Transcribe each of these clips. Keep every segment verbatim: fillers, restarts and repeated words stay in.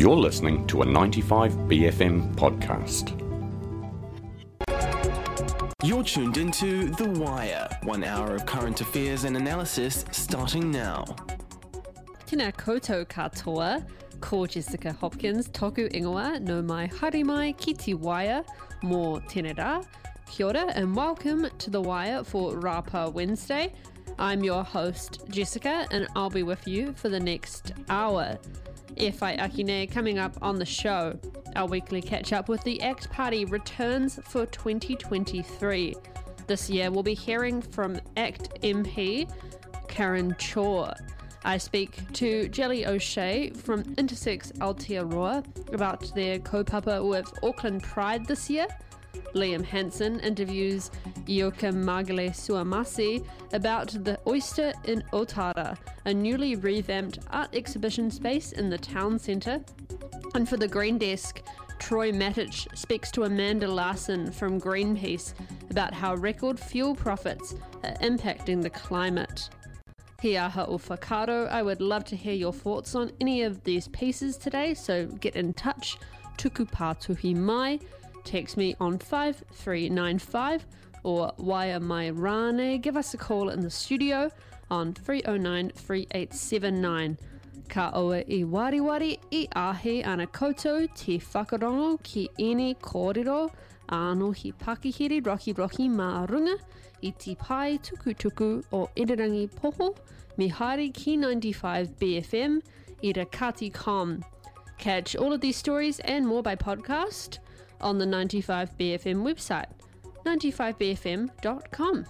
You're listening to a ninety-five B F M podcast. You're tuned into The Wire, one hour of current affairs and analysis starting now. Tēnā koutou katoa, ko Jessica Hopkins, toku ingoa no mai haere mai ki te Wire, mō tēnā rā. Kia ora and welcome to The Wire for Rapa Wednesday. I'm your host, Jessica, and I'll be with you for the next hour. E whai akine, coming up on the show, our weekly catch-up with the ACT Party returns for twenty twenty-three. This year we'll be hearing from ACT M P Karen Chor. I speak to Jelly O'Shea from Intersex Aotearoa about their kaupapa with Auckland Pride this year. Liam Hansen interviews Ioka Magale Suamasi about the Oyster in Otara, a newly revamped art exhibition space in the town centre. And for the Green Desk, Troy Matic speaks to Amanda Larson from Greenpeace about how record fuel profits are impacting the climate. Hiaha o whakaaro, I would love to hear your thoughts on any of these pieces today, so get in touch. Tuku pātuhi mai. Text me on five three nine five or Wire Mai Rane. Give us a call in the studio on three oh nine, three eight seven nine. Ka oa I wariwari I ahe ana koutou te whakarongo ki ene kōrero ano hi Pakihere Rocky Rocky mā runga I te pai tuku tuku o Irirangi Poho me haere ki ninety-five B F M I ra Kati Com. Catch all of these stories and more by podcast on the ninety-five B F M website, ninety-five B F M dot com.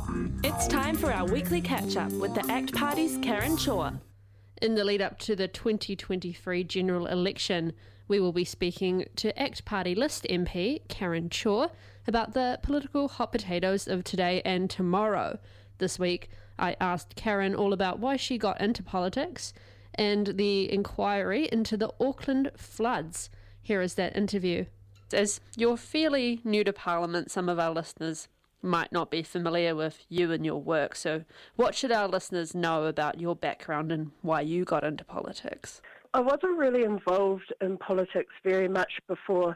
It's time for our weekly catch-up with the ACT Party's Karen Chor. In the lead-up to the twenty twenty-three general election, we will be speaking to ACT Party List M P Karen Chor about the political hot potatoes of today and tomorrow. This week, I asked Karen all about why she got into politics and the inquiry into the Auckland floods. Here is that interview. As you're fairly new to Parliament, some of our listeners might not be familiar with you and your work. So what should our listeners know about your background and why you got into politics? I wasn't really involved in politics very much before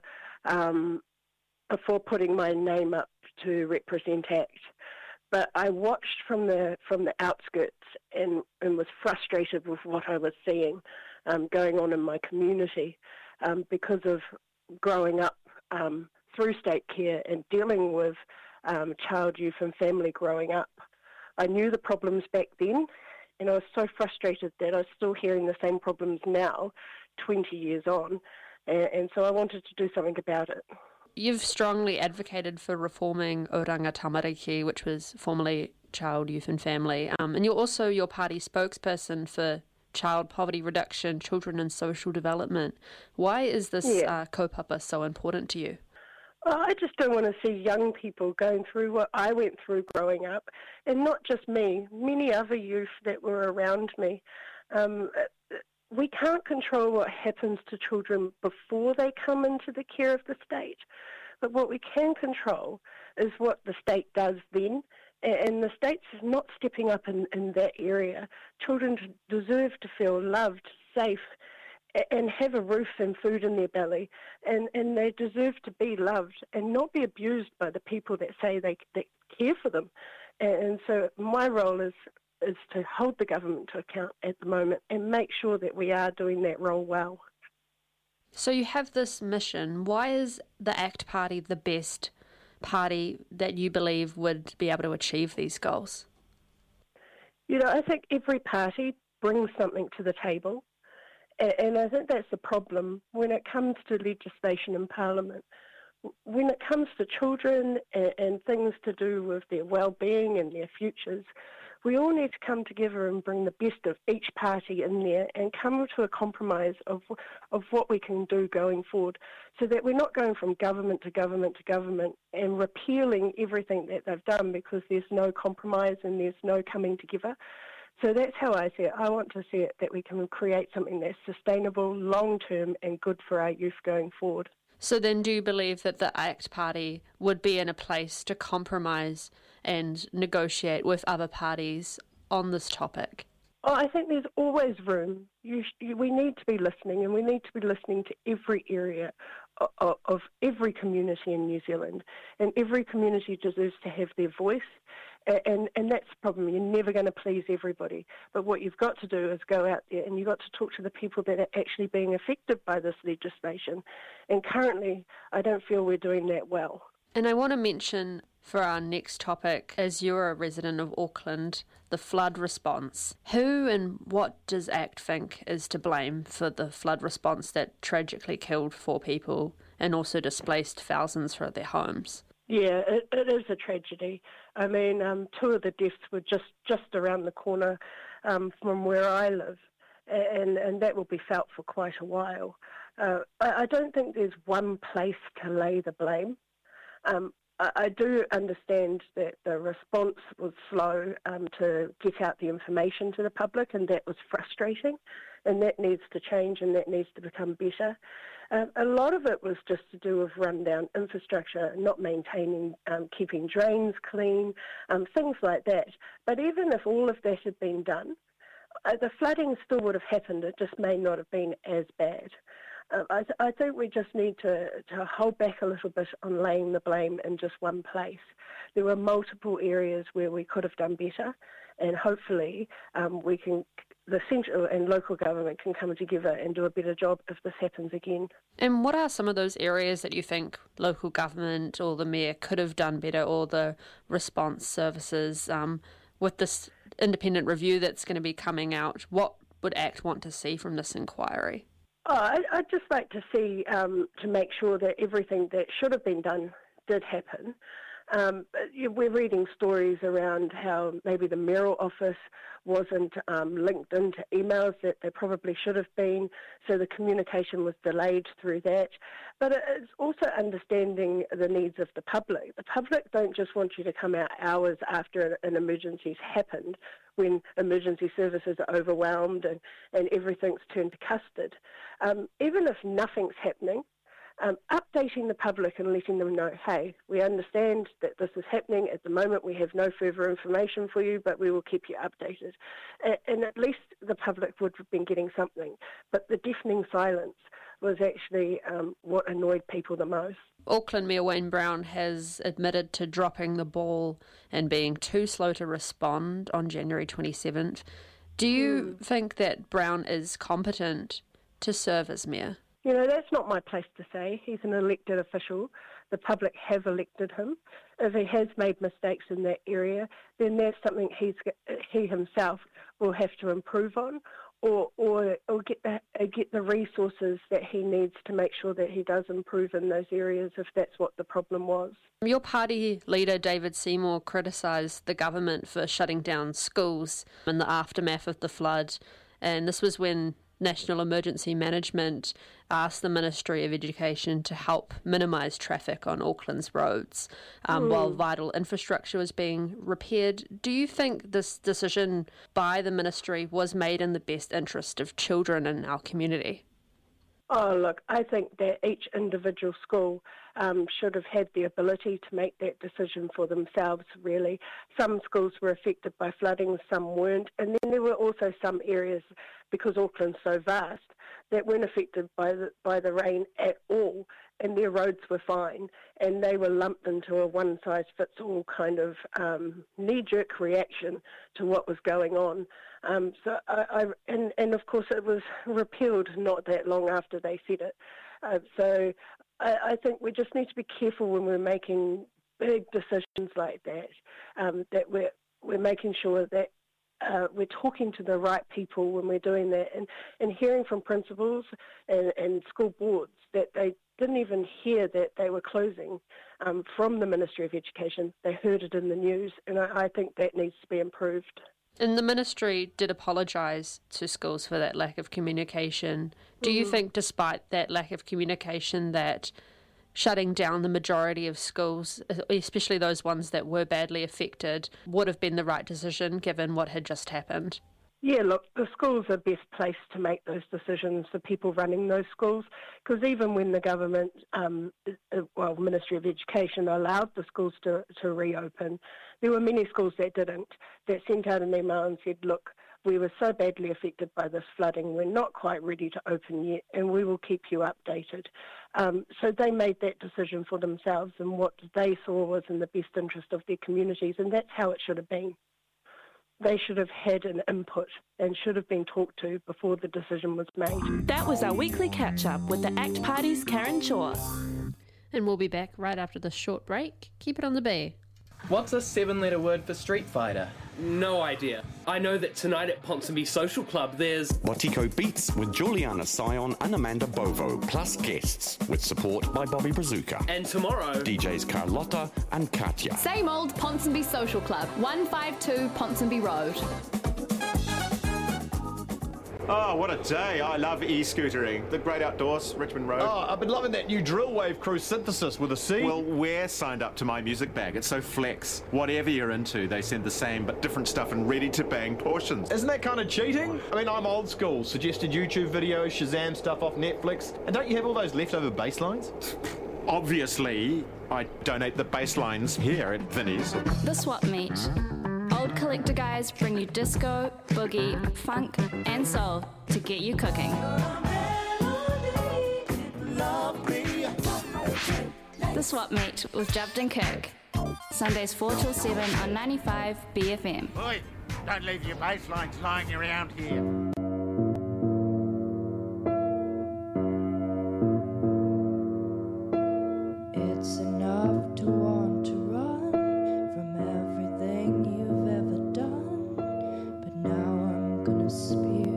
um, before putting my name up to represent ACT. But I watched from the from the outskirts and, and was frustrated with what I was seeing um, going on in my community um, because of growing up um, through state care and dealing with um, child, youth and family growing up. I knew the problems back then, and I was so frustrated that I was still hearing the same problems now, twenty years on, and, and so I wanted to do something about it. You've strongly advocated for reforming Oranga Tamariki, which was formerly Child, Youth and Family, um, and you're also your party spokesperson for child poverty reduction, children and social development. Why is this yeah. uh, kaupapa so important to you? Well, I just don't want to see young people going through what I went through growing up, and not just me, many other youth that were around me. Um, we can't control what happens to children before they come into the care of the state, but what we can control is what the state does then. And the state's not stepping up in, in that area. Children deserve to feel loved, safe, and have a roof and food in their belly. And, and they deserve to be loved and not be abused by the people that say they, they care for them. And so my role is, is to hold the government to account at the moment and make sure that we are doing that role well. So you have this mission. Why is the ACT Party the best party that you believe would be able to achieve these goals? You know, I think every party brings something to the table, and I think that's the problem when it comes to legislation in Parliament. When it comes to children and, and things to do with their well-being and their futures, we all need to come together and bring the best of each party in there and come to a compromise of of what we can do going forward, so that we're not going from government to government to government and repealing everything that they've done because there's no compromise and there's no coming together. So that's how I see it. I want to see it that we can create something that's sustainable, long-term and good for our youth going forward. So then do you believe that the ACT Party would be in a place to compromise and negotiate with other parties on this topic? Oh, I think there's always room. You sh- you, we need to be listening, and we need to be listening to every area of, of every community in New Zealand. And every community deserves to have their voice. And, and that's the problem. You're never going to please everybody. But what you've got to do is go out there and you've got to talk to the people that are actually being affected by this legislation. And currently, I don't feel we're doing that well. And I want to mention for our next topic, as you're a resident of Auckland, the flood response. Who and what does ACT think is to blame for the flood response that tragically killed four people and also displaced thousands from their homes? Yeah, it, it is a tragedy. I mean, um, two of the deaths were just, just around the corner um, from where I live, and, and that will be felt for quite a while. Uh, I, I don't think there's one place to lay the blame. Um, I, I do understand that the response was slow um, to get out the information to the public, and that was frustrating, and that needs to change and that needs to become better. Um, a lot of it was just to do with rundown infrastructure, not maintaining, um, keeping drains clean, um, things like that. But even if all of that had been done, uh, the flooding still would have happened. It just may not have been as bad. Uh, I, th- I think we just need to, to hold back a little bit on laying the blame in just one place. There were multiple areas where we could have done better, and hopefully um, we can, the central and local government can come together and do a better job if this happens again. And what are some of those areas that you think local government or the mayor could have done better, or the response services um, with this independent review that's going to be coming out? What would ACT want to see from this inquiry? Oh, I, I'd just like to see, um, to make sure that everything that should have been done did happen. Um, we're reading stories around how maybe the mayoral office wasn't um, linked into emails that they probably should have been, so the communication was delayed through that. But it's also understanding the needs of the public. The public don't just want you to come out hours after an emergency's happened, when emergency services are overwhelmed and, and everything's turned to custard. Um, even if nothing's happening, Um, updating the public and letting them know, hey, we understand that this is happening. At the moment, we have no further information for you, but we will keep you updated. And, and at least the public would have been getting something. But the deafening silence was actually um, what annoyed people the most. Auckland Mayor Wayne Brown has admitted to dropping the ball and being too slow to respond on January twenty-seventh. Do you mm. think that Brown is competent to serve as mayor? You know, that's not my place to say. He's an elected official. The public have elected him. If he has made mistakes in that area, then that's something he's he himself will have to improve on, or or, or get the, get the resources that he needs to make sure that he does improve in those areas if that's what the problem was. Your party leader, David Seymour, criticised the government for shutting down schools in the aftermath of the flood, and this was when National Emergency Management asked the Ministry of Education to help minimise traffic on Auckland's roads um, mm. while vital infrastructure was being repaired. Do you think this decision by the Ministry was made in the best interest of children in our community? Oh, look, I think that each individual school um, should have had the ability to make that decision for themselves, really. Some schools were affected by flooding, some weren't. And then there were also some areas, because Auckland's so vast, that weren't affected by the, by the rain at all, and their roads were fine. And they were lumped into a one-size-fits-all kind of um, knee-jerk reaction to what was going on. Um, so, I, I and, and of course, it was repealed not that long after they said it. Uh, so, I, I think we just need to be careful when we're making big decisions like that. Um, that we're we're making sure that uh, we're talking to the right people when we're doing that, and, and hearing from principals and, and school boards that they didn't even hear that they were closing um, from the Ministry of Education. They heard it in the news, and I, I think that needs to be improved. And the Ministry did apologise to schools for that lack of communication. Do mm-hmm. you think, despite that lack of communication, that shutting down the majority of schools, especially those ones that were badly affected, would have been the right decision given what had just happened? Yeah, look, the schools are best placed to make those decisions, the people running those schools, because even when the government, um, well, Ministry of Education allowed the schools to, to reopen, there were many schools that didn't, that sent out an email and said, look, we were so badly affected by this flooding, we're not quite ready to open yet, and we will keep you updated. Um, so they made that decision for themselves, and what they saw was in the best interest of their communities, and that's how it should have been. They should have had an input and should have been talked to before the decision was made. That was our weekly catch-up with the ACT Party's Karen Shaw. And we'll be back right after this short break. Keep it on the bay. What's a seven-letter word for Street Fighter? No idea. I know that tonight at Ponsonby Social Club there's Watiko Beats with Juliana Sion and Amanda Bovo, plus guests, with support by Bobby Brazuca. And tomorrow, D Js Carlotta and Katya. Same old Ponsonby Social Club, one five two Ponsonby Road. Oh, what a day. I love e-scootering. The great outdoors, Richmond Road. Oh, I've been loving that new Drill Wave Crew synthesis with a C. Well, we're signed up to My Music Bag. It's so flex. Whatever you're into, they send the same but different stuff in ready-to-bang portions. Isn't that kind of cheating? I mean, I'm old school. Suggested YouTube videos, Shazam stuff off Netflix. And don't you have all those leftover bass lines? Obviously, I donate the bass lines here at Vinnie's. The Swap Meet. Old collector guys bring you disco, boogie, funk, and soul to get you cooking. The Swap Meet with Jubbed and Kirk. Sundays four till seven on ninety-five B F M. Oi, don't leave your bass lines lying around here. It's enough to want to run from everything you've ever done, but now I'm gonna spew.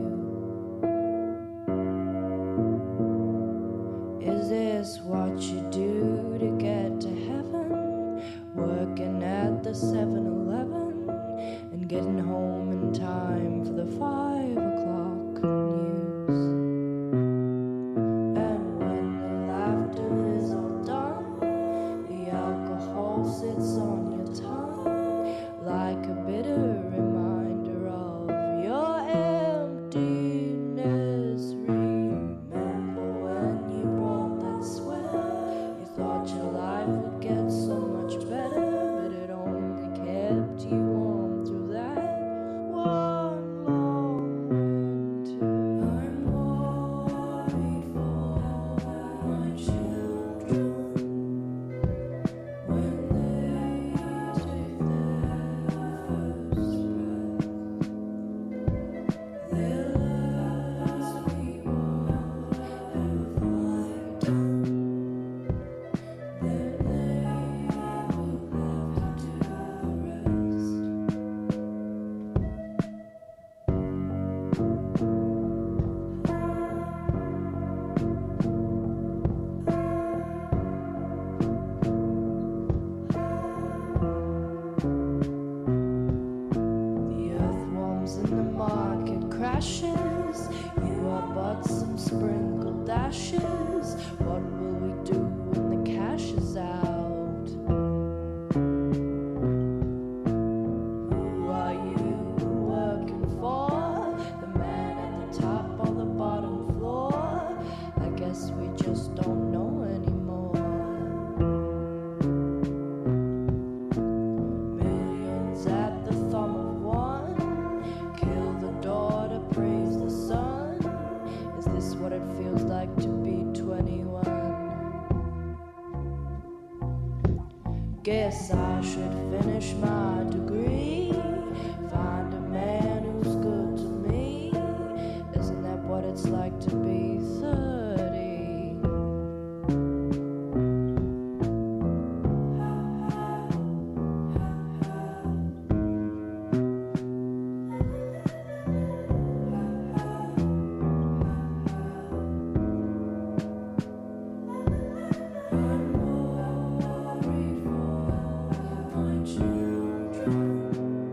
Is this what you do to get to heaven? Working at the seven eleven and getting home in time for the five o'clock news. And when the laughter is all done, the alcohol sits on your tongue like a bitter reminder of your emptiness. Remember when you brought that sweater? You thought your life would get so much better, but it only kept you warm through that one long winter. I'm worried for my children when they take their first breath. They'll ask me what have I done. Then they will have to do the rest. The earthworms in the market crashes. You are but some sprinkled ashes. What will we do when the cash is out? Who are you working for? The man at the top or the bottom floor? I guess we just don't know anymore. Millions at the thumb of one. Kill the daughter, praise the son. Is this what it feels like to be twenty-one? Guess I should finish my degree. Find a man who's good to me. Isn't that what it's like to be thirty? I'm worried for my children.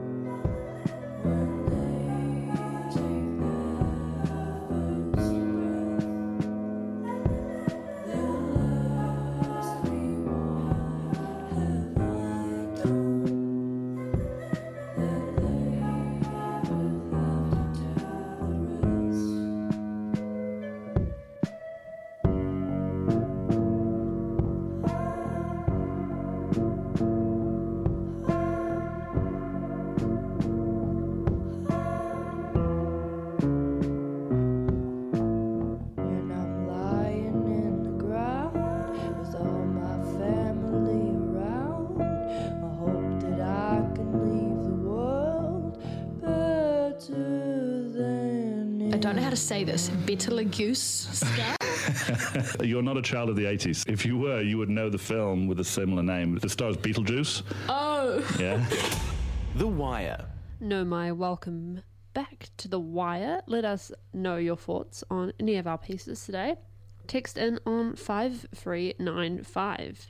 to say this, Betelgeuse star? You're not a child of the eighties. If you were, you would know the film with a similar name. The star is Beetlejuice. Oh. Yeah. The Wire. No, my welcome back to The Wire. Let us know your thoughts on any of our pieces today. Text in on five three nine five.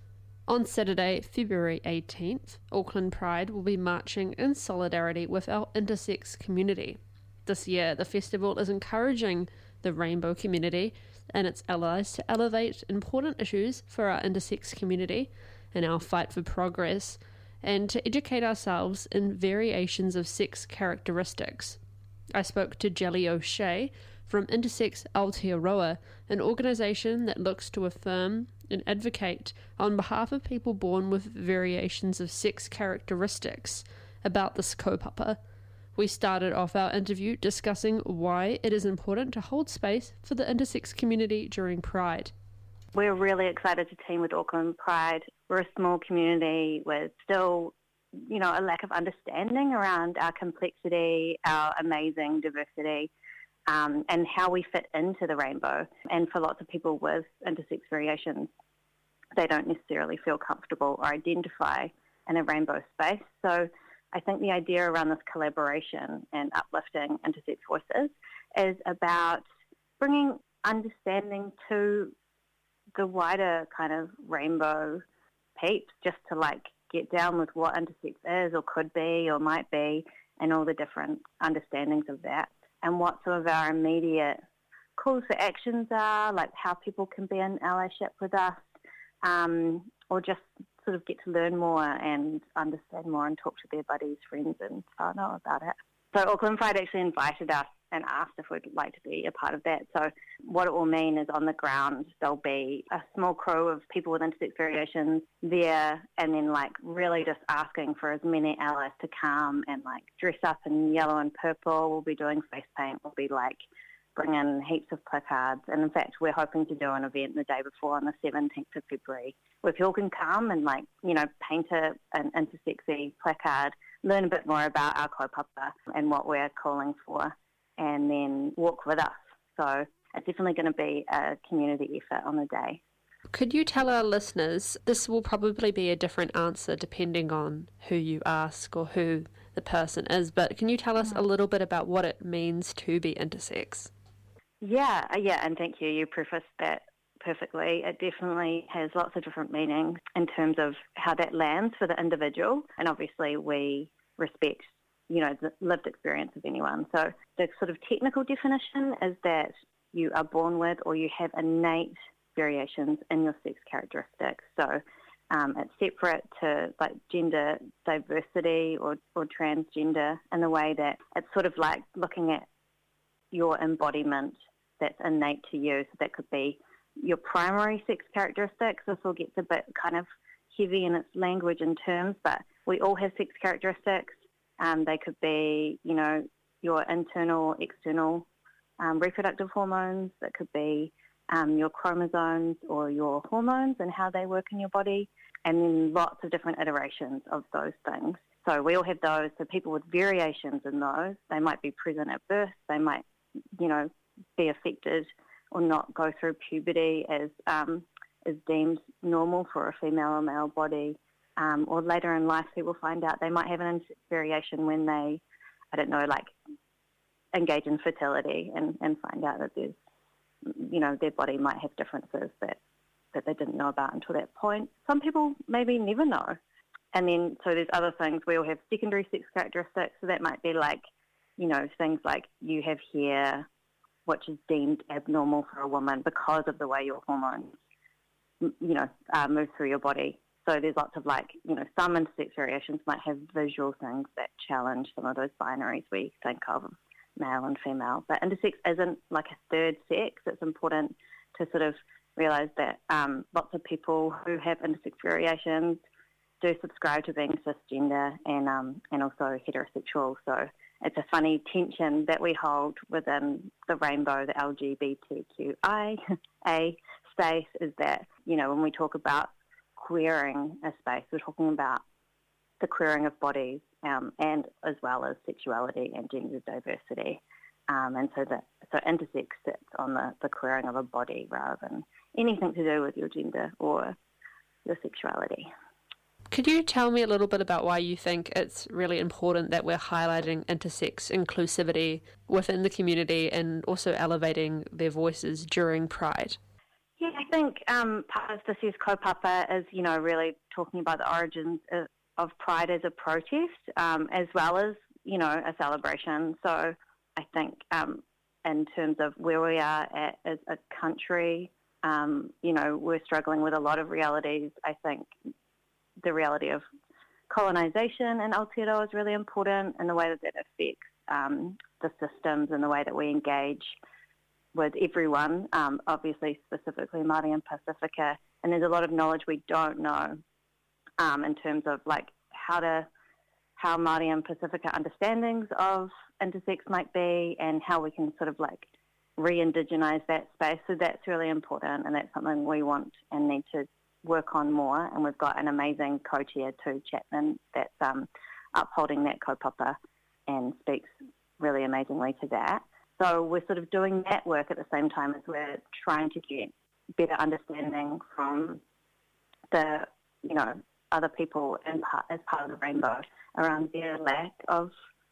On Saturday, February eighteenth, Auckland Pride will be marching in solidarity with our intersex community. This year, the festival is encouraging the rainbow community and its allies to elevate important issues for our intersex community in our fight for progress, and to educate ourselves in variations of sex characteristics. I spoke to Jelly O'Shea from Intersex Aotearoa, an organisation that looks to affirm and advocate on behalf of people born with variations of sex characteristics about this kaupapa. We started off our interview discussing why it is important to hold space for the intersex community during Pride. We're really excited to team with Auckland Pride. We're a small community with still, you know, a lack of understanding around our complexity, our amazing diversity, um, and how we fit into the rainbow. And for lots of people with intersex variations, they don't necessarily feel comfortable or identify in a rainbow space. So I think the idea around this collaboration and uplifting intersex voices is about bringing understanding to the wider kind of rainbow peeps, just to like get down with what intersex is or could be or might be, and all the different understandings of that, and what some of our immediate calls for actions are, like how people can be in allyship with us, um, or just sort of get to learn more and understand more and talk to their buddies, friends and whānau about it. So Auckland Pride actually invited us and asked if we'd like to be a part of that. So what it will mean is on the ground there'll be a small crew of people with intersex variations there, and then like really just asking for as many allies to come and like dress up in yellow and purple. We'll be doing face paint. We'll be like bringing heaps of placards. And in fact, we're hoping to do an event the day before on the seventeenth of February where people can come and like, you know, paint a, an intersexy placard, learn a bit more about our kaupapa and what we're calling for, and then walk with us. So it's definitely going to be a community effort on the day. Could you tell our listeners, this will probably be a different answer depending on who you ask or who the person is, but can you tell us a little bit about what it means to be intersex? Yeah, yeah, and thank you. You prefaced that perfectly. It definitely has lots of different meanings in terms of how that lands for the individual, and obviously we respect, you know, the lived experience of anyone. So the sort of technical definition is that you are born with or you have innate variations in your sex characteristics. So um, it's separate to like gender diversity or, or transgender in the way that it's sort of like looking at your embodiment that's innate to you. So that could be your primary sex characteristics. This all gets a bit kind of heavy in its language and terms, but we all have sex characteristics. Um, they could be, you know, your internal, external um, reproductive hormones. That could be um, your chromosomes or your hormones and how they work in your body, and then lots of different iterations of those things. So we all have those. So people with variations in those, they might be present at birth. They might, you know, be affected or not go through puberty as um, is deemed normal for a female or male body. Um, or later in life, people find out they might have an intersex variation when they, I don't know, like engage in fertility and, and find out that there's, you know, their body might have differences that, that they didn't know about until that point. Some people maybe never know. And then, so there's other things. We all have secondary sex characteristics. So that might be like, you know, things like you have hair, which is deemed abnormal for a woman because of the way your hormones, you know, uh, move through your body. So there's lots of like, you know, some intersex variations might have visual things that challenge some of those binaries we think of, male and female. But intersex isn't like a third sex. It's important to sort of realise that um, lots of people who have intersex variations do subscribe to being cisgender and um, and also heterosexual. So it's a funny tension that we hold within the rainbow, the L G B T Q I A space, is that, you know, when we talk about queering a space, we're talking about the queering of bodies um, and as well as sexuality and gender diversity. Um, and so that so intersex sits on the, the queering of a body rather than anything to do with your gender or your sexuality. Could you tell me a little bit about why you think it's really important that we're highlighting intersex inclusivity within the community and also elevating their voices during Pride? Yeah, I think um, part of this year's kaupapa is, you know, really talking about the origins of, of Pride as a protest, um, as well as, you know, a celebration. So I think um, in terms of where we are at as a country, um, you know, we're struggling with a lot of realities. I think the reality of colonisation in Aotearoa is really important in the way that that affects um, the systems and the way that we engage with everyone, um, obviously specifically Māori and Pacifica. And there's a lot of knowledge we don't know um, in terms of like how to how Māori and Pacifica understandings of intersex might be and how we can sort of like re-indigenize that space. So that's really important, and that's something we want and need to work on more. And we've got an amazing co-chair too, Chapman, that's um, upholding that kaupapa and speaks really amazingly to that. So we're sort of doing that work at the same time as we're trying to get better understanding from the, you know, other people in part, as part of the rainbow around their lack of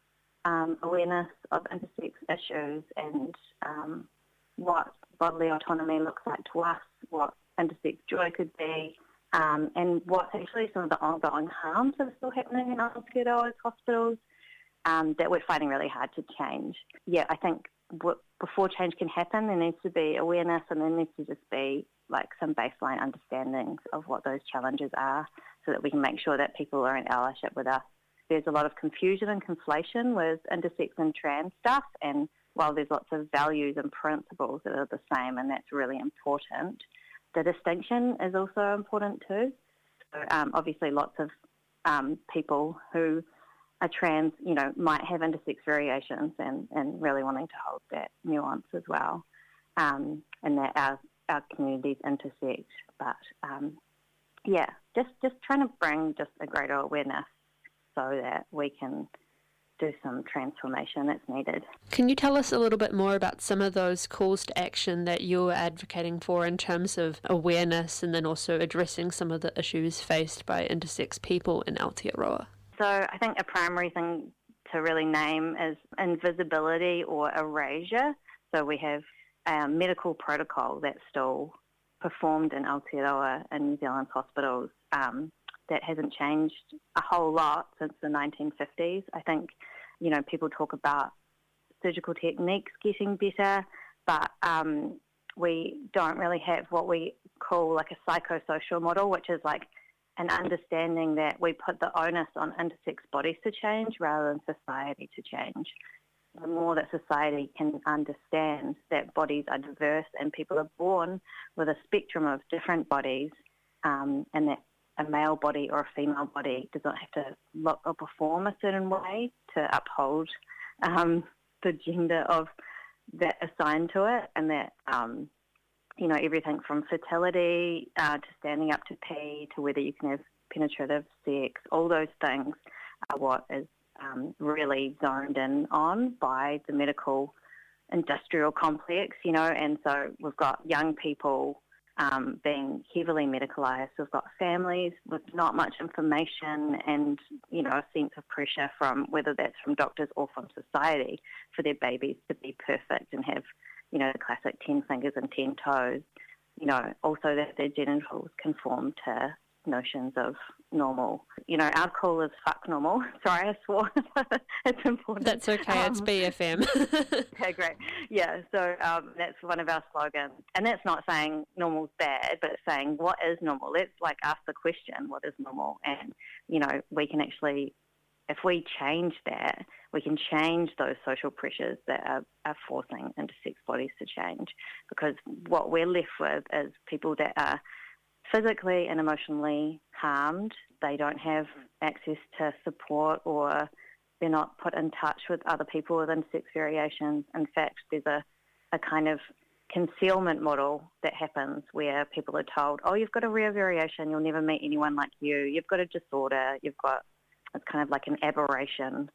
um, awareness of intersex issues and um, what bodily autonomy looks like to us, what intersex joy could be, um, and what's actually some of the ongoing harms that are still happening in Aotearoa's hospitals um, that we're finding really hard to change. Yeah, I think w- before change can happen, there needs to be awareness, and there needs to just be like some baseline understandings of what those challenges are so that we can make sure that people are in allyship with us. There's a lot of confusion and conflation with intersex and trans stuff, and while there's lots of values and principles that are the same, and that's really important, the distinction is also important too. So um, obviously lots of um, people who are trans, you know, might have intersex variations, and, and really wanting to hold that nuance as well, um, and that our, our communities intersect. But um, yeah, just, just trying to bring just a greater awareness so that we can do some transformation that's needed. Can you tell us a little bit more about some of those calls to action that you're advocating for in terms of awareness and then also addressing some of the issues faced by intersex people in Aotearoa? So I think a primary thing to really name is invisibility or erasure. So we have a medical protocol that's still performed in Aotearoa in New Zealand's hospitals um, that hasn't changed a whole lot since the nineteen fifties. I think, you know, people talk about surgical techniques getting better, but um, we don't really have what we call like a psychosocial model, which is like an understanding that we put the onus on intersex bodies to change rather than society to change. The more that society can understand that bodies are diverse and people are born with a spectrum of different bodies, um, and that a male body or a female body does not have to look or perform a certain way to uphold um, the gender of that assigned to it, and that, um, you know, everything from fertility uh, to standing up to pee to whether you can have penetrative sex, all those things are what is um, really zoned in on by the medical industrial complex, you know, and so we've got young people Um, being heavily medicalised. We've got families with not much information and, you know, a sense of pressure from whether that's from doctors or from society for their babies to be perfect and have, you know, the classic ten fingers and ten toes. You know, also that their genitals conform to notions of normal. You know, our call is fuck normal. Sorry, I swore. It's important. That's okay. Um, it's B F M. Okay, great. Yeah, so um, that's one of our slogans. And that's not saying normal's bad, but it's saying what is normal? Let's, like, ask the question, what is normal? And, you know, we can actually, if we change that, we can change those social pressures that are, are forcing intersex bodies to change. Because what we're left with is people that are physically and emotionally harmed. They don't have access to support, or they're not put in touch with other people with intersex variations. In fact, there's a, a kind of concealment model that happens where people are told, oh, you've got a rare variation, you'll never meet anyone like you, you've got a disorder, you've got, it's kind of like an aberration.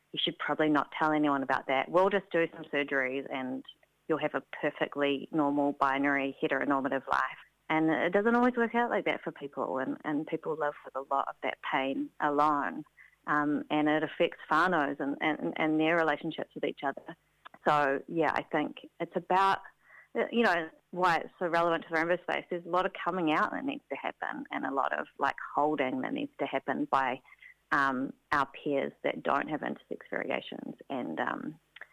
you should probably not tell anyone about that. We'll just do some surgeries and you'll have a perfectly normal binary heteronormative life. And it doesn't always work out like that for people, and, and people live with a lot of that pain alone. Um, and it affects whānaus and, and, and their relationships with each other. So, yeah, I think it's about, you know, why it's so relevant to the rainbow space. There's a lot of coming out that needs to happen and a lot of, like, holding that needs to happen by um, our peers that don't have intersex variations and, um,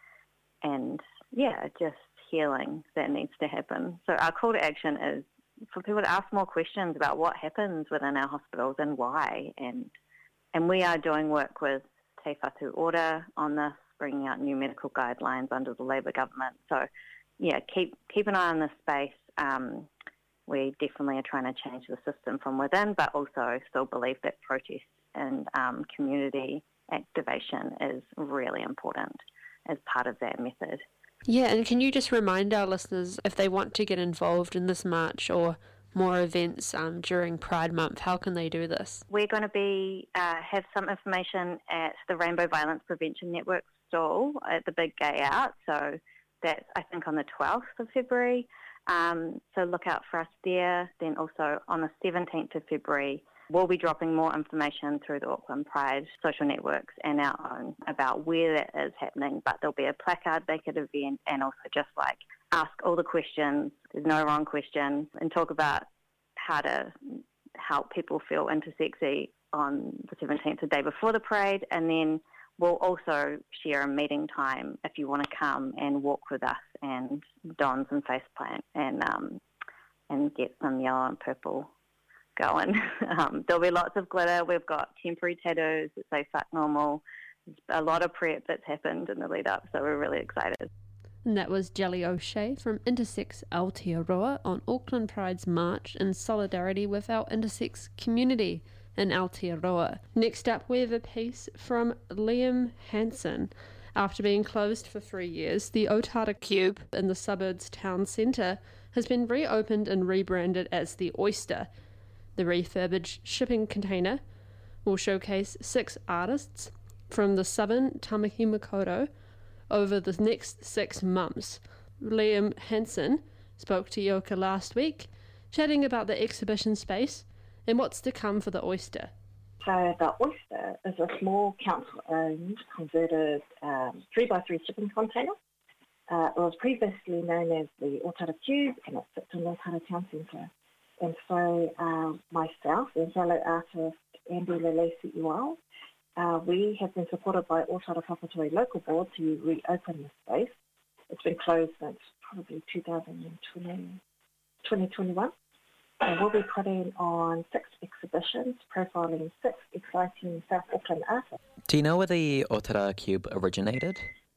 and yeah, just healing that needs to happen. So our call to action is for people to ask more questions about what happens within our hospitals and why. And and we are doing work with Te Whatu Ora on this, bringing out new medical guidelines under the Labour government. So, yeah, keep keep an eye on this space. Um, we definitely are trying to change the system from within, but also still believe that protest and um, community activation is really important as part of that method. Yeah, and can you just remind our listeners, if they want to get involved in this march or more events um, during Pride Month, how can they do this? We're going to be uh, have some information at the Rainbow Violence Prevention Network stall at the Big Gay Out. So that's, I think, on the twelfth of February. Um, so look out for us there. Then also on the seventeenth of February, we'll be dropping more information through the Auckland Pride social networks and our own about where that is happening. But there'll be a placard naked event and also just like ask all the questions. There's no wrong question, and talk about how to help people feel intersexy on the seventeenth, the day before the parade. And then we'll also share a meeting time if you want to come and walk with us and don some face paint and um, and get some yellow and purple going. um, there'll be lots of glitter. We've got temporary tattoos that say fuck normal. There's a lot of prep that's happened in the lead up, so we're really excited. And that was Jelly O'Shea from Intersex Aotearoa on Auckland Pride's march in solidarity with our intersex community in Aotearoa. Next up, we have a piece from Liam Hansen. After being closed for three years, the Otara Cube in the suburbs town centre has been reopened and rebranded as the Oyster. The refurbished shipping container will showcase six artists from the southern Tamaki Makaurau over the next six months. Liam Hansen spoke to Yoka last week, chatting about the exhibition space and what's to come for the Oyster. So the Oyster is a small council-owned, converted um, three by three shipping container. Uh, it was previously known as the Otara Cube, and it sits in the Otara Town Centre. And so uh, myself and fellow artist Andy Lelesi-Iwao, uh, we have been supported by Otara Whakatoi Local Board to reopen the space. It's been closed since probably two thousand twenty, twenty twenty-one. And we'll be putting on six exhibitions, profiling six exciting South Auckland artists. Do you know where the Otara Cube originated?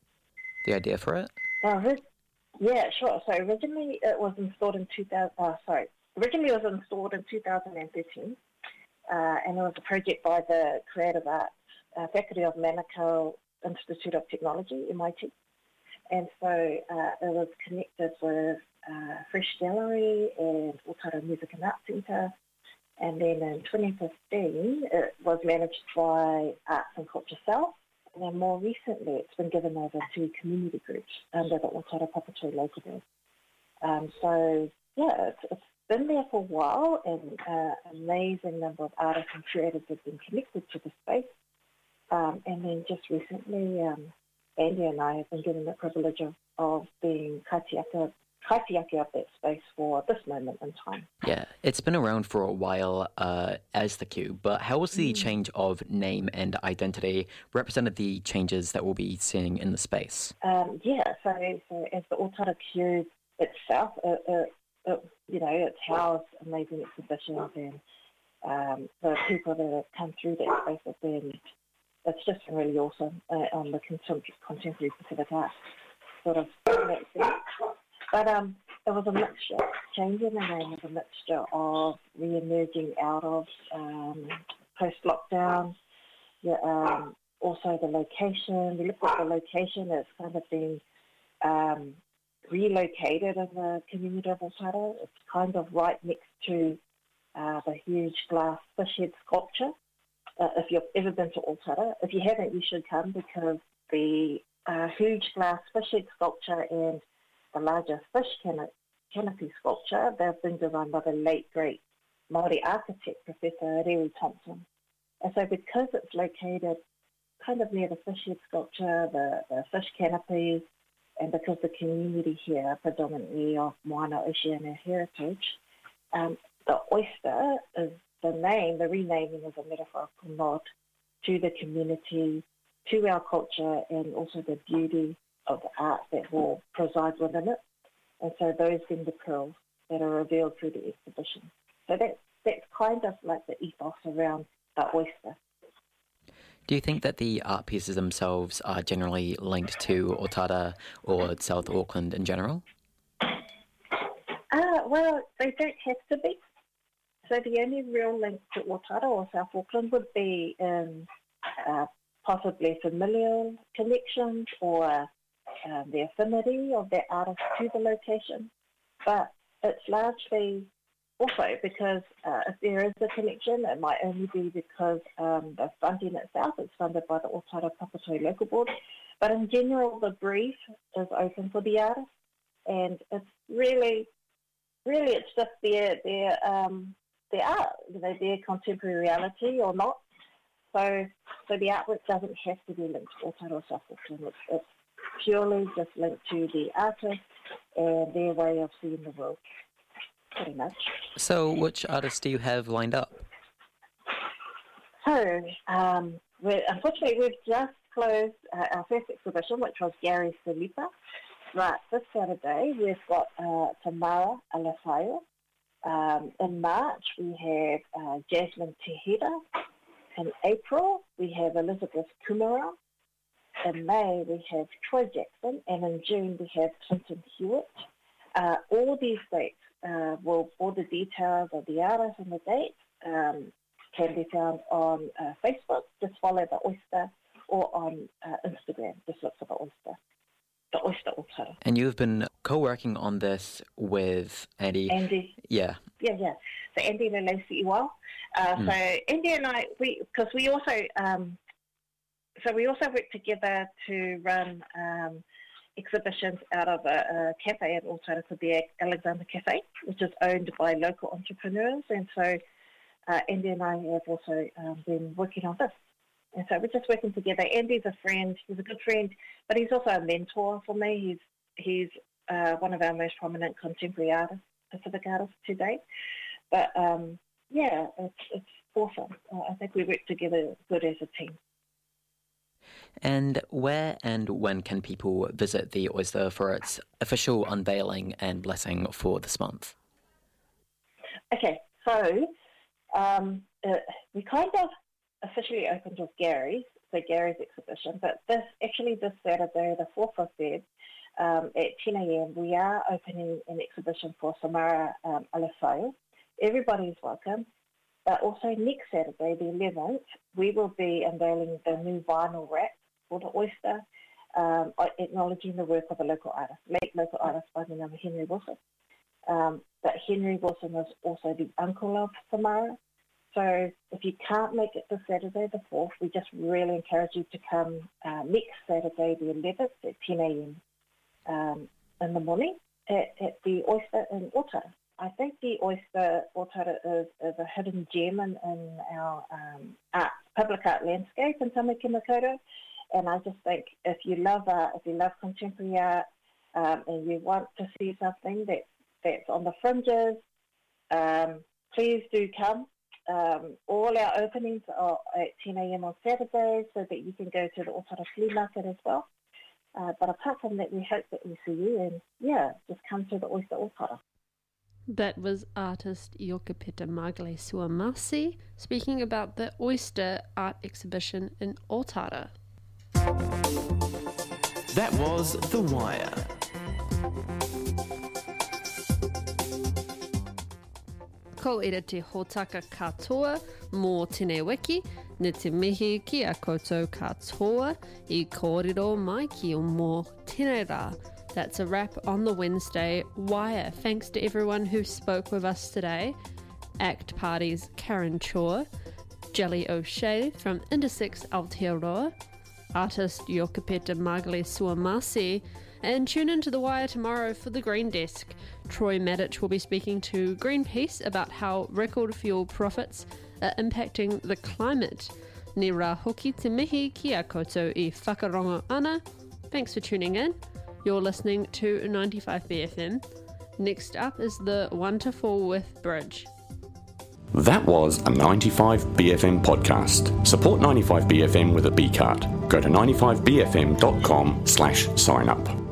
The idea for it? Uh, yeah, sure. So originally it was installed in two thousand. Uh, sorry, originally it was installed in two thousand thirteen, uh, and it was a project by the Creative Arts uh, Faculty of Manukau Institute of Technology, M I T, and so uh, it was connected with uh, Fresh Gallery and Otara Music and Arts Centre, and then in twenty fifteen it was managed by Arts and Culture South. And then more recently, it's been given over to community groups under the Otara Whakatoi Local Board. Um, so, yeah, it's, it's been there for a while, and uh, an amazing number of artists and creators have been connected to the space. Um, and then just recently, um, Andy and I have been given the privilege of, of being kaitiaki, kaitiaki of that space for this moment in time. Yeah, it's been around for a while uh, as the Cube, but how has the mm. change of name and identity represented the changes that we'll be seeing in the space? Um, yeah, so, so as the Otara Cube itself, it, it, it, you know, it's housed amazing exhibitions, and um, the people that have come through that space have been, it's just been really awesome uh, on the contemporary Pacific art sort of that sense. But um, it was a mixture. Changing the name was a mixture of re-emerging out of um, post-lockdown. Yeah, um, also the location. We looked at the location. It's kind of been um, relocated in the community of Otara. It's kind of right next to uh, the huge glass fish head sculpture uh, if you've ever been to Otara. If you haven't, you should come because the uh, huge glass fish head sculpture and the larger fish can- canopy sculpture, they've been designed by the late, great Māori architect, Professor Rewi Thompson. And so because it's located kind of near the fish head sculpture, the, the fish canopies, and because the community here are predominantly of Moana Oceania heritage, um, the oyster is the name, the renaming is a metaphorical nod to the community, to our culture, and also the beauty of the art that will preside within it. And so those being the pearls that are revealed through the exhibition. So that's, that's kind of like the ethos around the oyster. Do you think that the art pieces themselves are generally linked to Otara or South Auckland in general? Uh, well, they don't have to be. So the only real link to Otara or South Auckland would be in uh, possibly familial connections or uh, the affinity of that artist to the location. But it's largely also because uh, if there is a connection, it might only be because um, the funding itself is funded by the Otara Papatoi Local Board. But in general, the brief is open for the artist, and it's really, really, it's just their their um, their art, you know, their contemporary reality or not. So, so the artwork doesn't have to be linked to Otara or South Auckland. It's, it's purely just linked to the artist and their way of seeing the world. Pretty much. So which artists do you have lined up? So, um, we're, unfortunately, we've just closed uh, our first exhibition, which was Gary Salipa. Right, this Saturday, we've got uh, Tamara Alafayo. Um, in March, we have uh, Jasmine Tejeda. In April, we have Elizabeth Kumara. In May, we have Troy Jackson. And in June, we have Clinton Hewitt. Uh, all these dates Uh, well, all the details of the artist and the date um, can be found on uh, Facebook. Just follow the Oyster, or on uh, Instagram. Just look for the Oyster, the Oyster Otara. And you've been co-working on this with Andy. Andy. Yeah. Yeah, yeah. So Andy Lelesi Iwao. Uh, mm. So Andy and I, we because we also, um, so we also work together to run Um, exhibitions out of a, a cafe in Otara called the Alexander Cafe, which is owned by local entrepreneurs. And so uh, Andy and I have also um, been working on this. And so we're just working together. Andy's a friend, he's a good friend, but he's also a mentor for me. He's he's uh, one of our most prominent contemporary artists, Pacific artists to date. But um, yeah, it's, it's awesome. Uh, I think we work together good as a team. And where and when can people visit the Oyster for its official unveiling and blessing for this month? Okay, so um, uh, we kind of officially opened with Gary's, so Gary's exhibition, but this actually this Saturday, the fourth of February, um, at ten a.m, we are opening an exhibition for Samara um, Alafayo. Everybody's welcome. But also next Saturday, the eleventh, we will be unveiling the new vinyl wrap for the Oyster, um, acknowledging the work of a local artist, late local artist by the name of Henry Wilson. Um, but Henry Wilson is also the uncle of Samara. So if you can't make it this Saturday, the fourth, we just really encourage you to come uh, next Saturday, the eleventh, at ten a.m. Um, in the morning at, at the Oyster in Otara. I think the Oyster Otara is, is a hidden gem in, in our um, art, public art landscape in Tamaki Makaurau. And I just think if you love art, if you love contemporary art, um, and you want to see something that, that's on the fringes, um, please do come. Um, all our openings are at ten a.m. on Saturday so that you can go to the Otara Flea Market as well. Uh, but apart from that, we hope that we see you, and yeah, just come to the Oyster Otara. That was artist Iokapeta Magale Suamasi speaking about the Oyster Art Exhibition in Otara. That was The Wire. Ko ira te hōtaka katoa mō tēnei wiki, ne te mihi ki a koutou katoa I kōrero mai ki o mō tēnei rā. That's a wrap on the Wednesday Wire. Thanks to everyone who spoke with us today. ACT Party's Karen Chor, Jelly O'Shea from Intersix Aotearoa, artist Yokapeta Magali Suamasi, and tune into The Wire tomorrow for The Green Desk. Troy Maddich will be speaking to Greenpeace about how record fuel profits are impacting the climate. Ni rā hoki te mihi ki a koutou I whakarongo ana. Thanks for tuning in. You're listening to ninety-five B F M. Next up is the One to Four with Bridge. That was a ninety-five B F M podcast. Support ninety-five B F M with a B card. Go to ninety-five B F M dot com slash sign up.